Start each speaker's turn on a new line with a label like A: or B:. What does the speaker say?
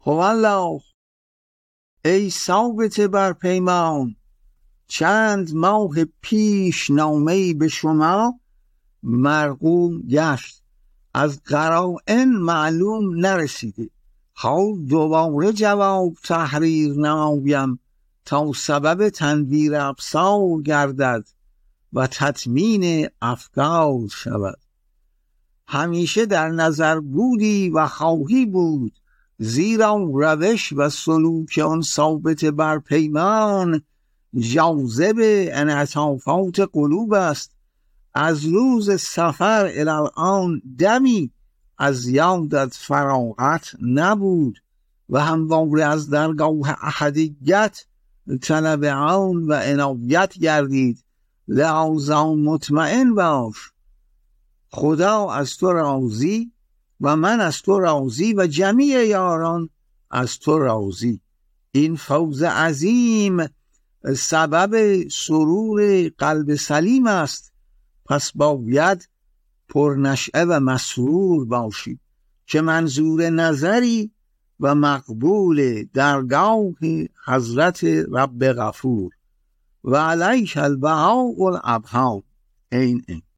A: الله. ای ثابت بر پیمان، چند ماه پیش نامه‌ای به شما مرقوم گشت، از قرائن معلوم نرسیده. حال دوباره جواب تحریر نمایم تا سبب تنویر ابصار گردد و تطمین افکار شود. همیشه در نظر بودی و خواهی بود، زیرا روش و سلوک آن ثابت بر پیمان جاذب انعطافات قلوب است. از روز سفر الی الان دمی از یادت فراغت نبود و همواره از درگاه احدیت طلب عون و عنایت گردید. لذا مطمئن باش خدا از تو راضی و من از تو راضی و جمیع یاران از تو راضی. این فوز عظیم سبب سرور قلب سلیم است، پس باید پرنشأه و مسرور باشی که منظور نظری و مقبول درگاه حضرت رب غفور. و علیک البهاء الابهام. این